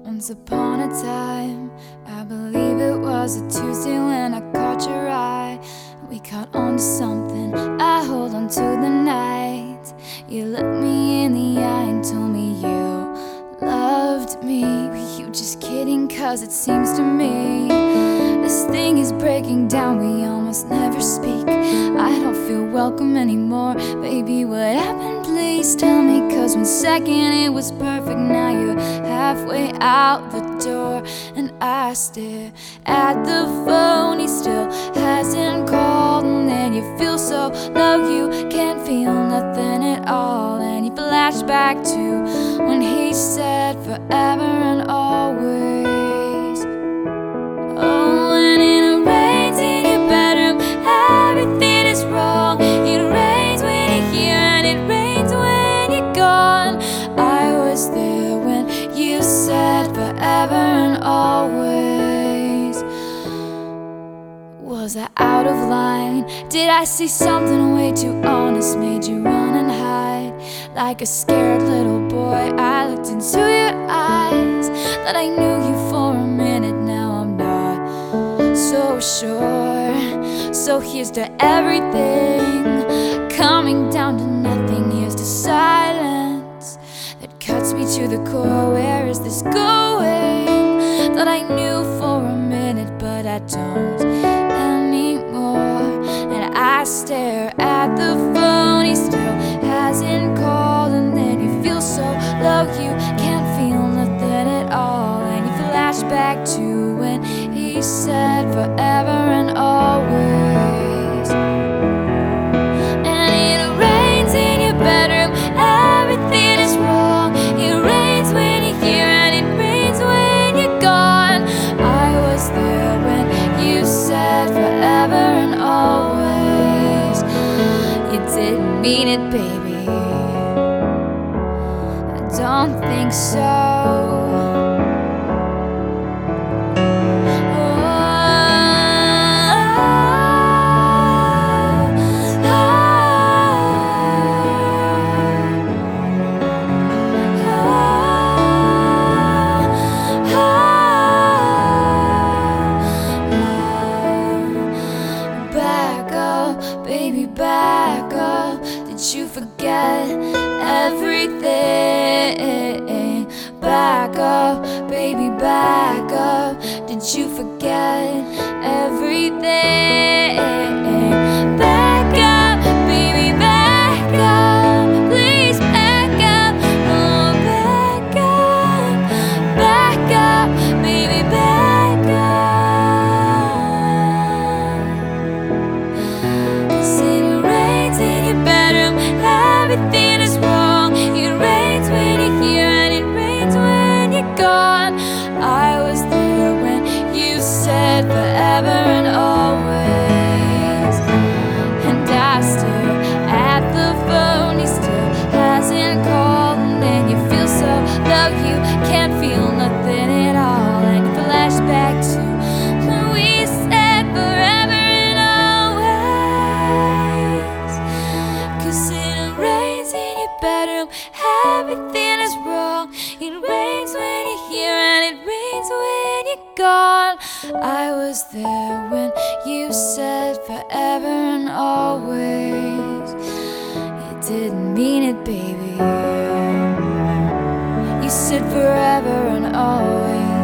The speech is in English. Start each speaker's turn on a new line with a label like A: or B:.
A: Once upon a time, I believe it was a Tuesday when I caught your eye. We caught on to something, I hold on to the night. You looked me in the eye and told me you loved me. Were you just kidding? Cause it seems to me this thing is breaking down, we almost never speak. I don't feel welcome anymore. Baby, what happened? Please tell me. Cause 1 second it was perfect, now you're halfway out the door. And I stare at the phone, he still hasn't called. And then you feel so low, you can't feel nothing at all. And you flash back to when he said forever and always. Oh, and it rains in your bedroom, everything is wrong. It rains when you're here and it rains when you're gone. I was there when you said forever and always. Was I out of line? Did I see something way too honest? Made you run and hide like a scared little boy. I looked into your eyes, thought I knew you for a minute. Now I'm not so sure. So here's to everything, coming down to nothing. Here's to silence that cuts me to the core. Where is this going? Thought I knew for a minute, but I don't anymore. And I stare at the phone, he still hasn't called. And then you feel so low, you can't feel nothing at all. And you flash back to when he said forever and always. And it rains in your bedroom, everything is wrong. It rains when you're here and it rains when you're gone. I was there when you said forever and always. You didn't mean it, baby, I don't think so. Baby, back up. Did you forget everything? Back up, baby, back up. Did you forget everything? Back up, baby, back up. Please back up. Oh, back up. Back up, baby, back up. Everything is wrong. It rains when you're here and it rains when you're gone. I was there when you said forever and always. And I stare at the phone, he still hasn't called. And then you feel so low, you can't feel nothing at all. And you flash back to when we said forever and always. Cause bedroom, everything is wrong. It rains when you're here and it rains when you're gone. I was there when you said forever and always. You didn't mean it, baby. You said forever and always.